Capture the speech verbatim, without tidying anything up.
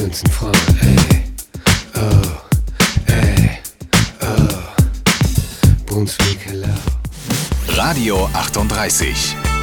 Prinzen, Frauen, ey, oh, ey, oh, Brunswick, hello. Radio achtunddreißig.